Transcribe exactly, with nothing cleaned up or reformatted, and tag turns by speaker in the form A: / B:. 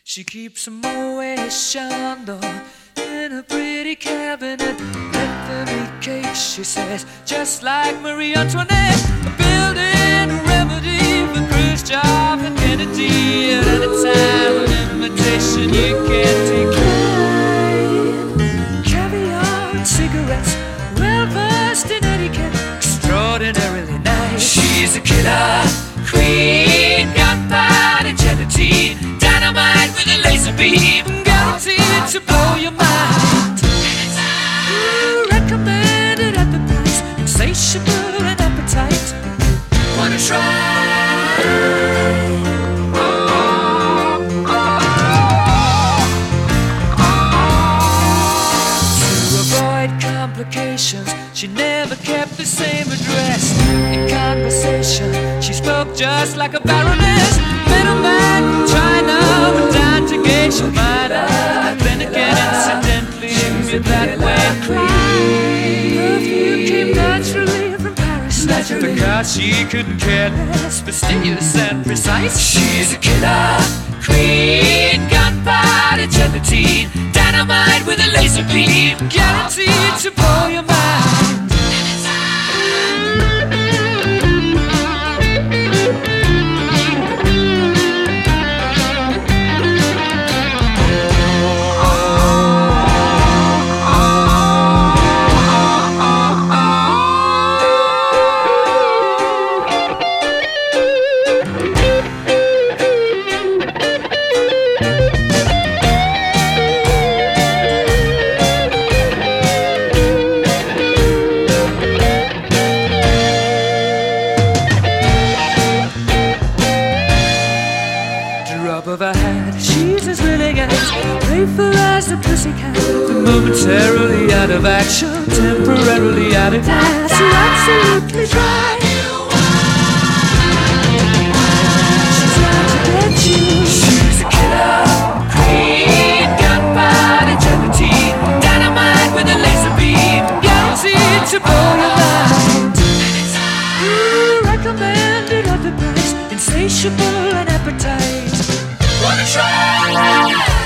A: She keeps a Moet Chandon in a pretty cabinet. Let them eat cake, she says, just like Marie Antoinette. Building a remedy for Khrushchev and Kennedy. At any time, an invitation you can't decline. Caviar and cigarettes, well versed in etiquette, extraordinarily nice. She's a killer queen, gunpowder gelatine, dynamite with a laser beam, guaranteed to blow your mind. Ooh, recommended at the price, insatiable and appetite. Wanna try? Oh, oh, oh. To avoid complications, she never kept the same address. In conversation, she spoke just like a baroness. Middleman from China went down to gauge your mind. Then again, incidentally, with that way perfume came naturally from Paris. Naturally. Because she couldn't care less, fastidious and precise. She's a killer queen, gunpowder gelatine, dynamite with a laser beam, guaranteed to blow your mind. Of her hat, she's as willing as playful as the pussycat, but momentarily out of action, temporarily out of gas. You're absolutely dry. She's out to get you. She's a killer queen, gunpowder gelatine, dynamite with a laser beam, guaranteed to blow your mind. Ooh, recommended at the price, insatiable and appetite. Wanna try?